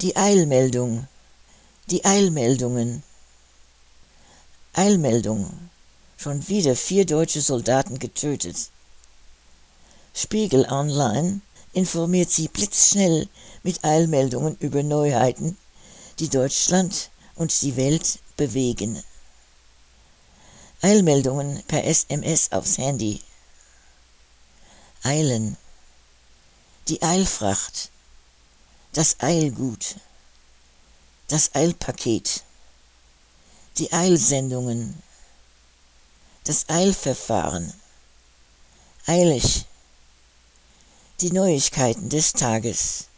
Die Eilmeldung. Die Eilmeldungen. Eilmeldung. Schon wieder 4 deutsche Soldaten getötet. Spiegel Online informiert Sie blitzschnell mit Eilmeldungen über Neuheiten, die Deutschland und die Welt bewegen. Eilmeldungen per SMS aufs Handy. Eilen. Die Eilfracht. Das Eilgut. Das Eilpaket. Die Eilsendungen. Das Eilverfahren. Eilig. Die Neuigkeiten des Tages.